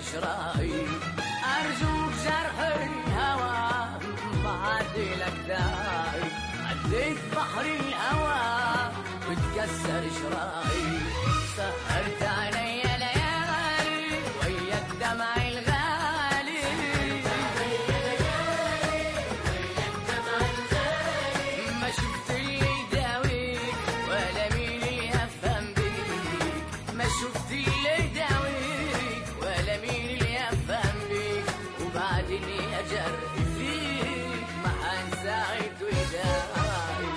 شراي. أرجوك جرح الهوى بعدلك داي، عديت بحر الهوى وتكسر شراي. سهرت علي ليالي ويا الدمع الغالي، ما شفت اللي يداويك ولا مين اللي يفهم بيك، ما شفت اللي يداويك ولا مين اللي يفهم بيك. وبعد اللي أجرح فيك ما حنساعد وداعي.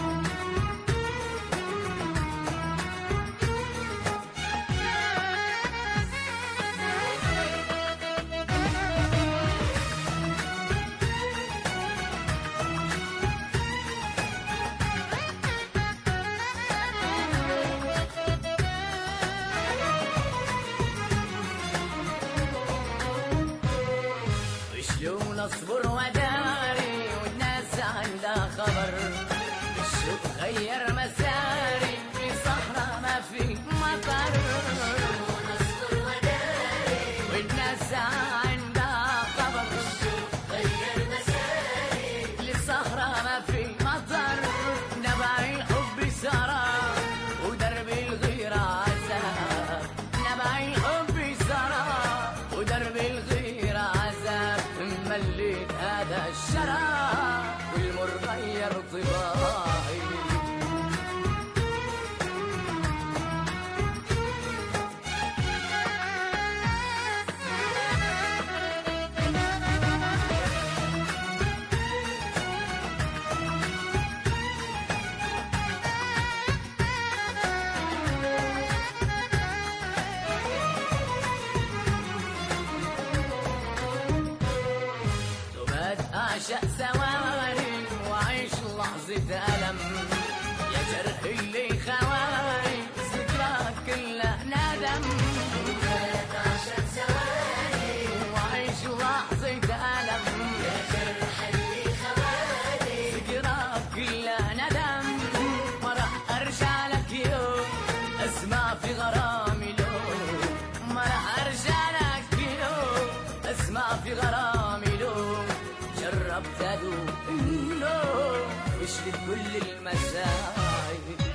شلون اصبر وداري والناس عندها خبر، الشوق غير مساري في صحراء ما في مطر. شلون اصبر وداري والناس عندها خبر، الشوق غير مساري لصحراء ما في مطر. نبع الحب سرى ودرب الغيرة عذاب، نبع الحب سرى ودرب الغيرة عذاب. مليت هذا الشراب والمر غير طباعي. أعشق ثواني وأعيش لحظة ألم، يا جرح اللي خواني ذكراك كلها ندم. أعشق ثواني وأعيش لحظة ألم، يا جرح اللي خواني ذكراك كلها ندم. ما راح أرجع لك يوم أسمع في غرامي لوم، ما راح أرجع لك يوم أسمع في غرامي لوم. جربت أدوق النوم وشلت كل المساعي.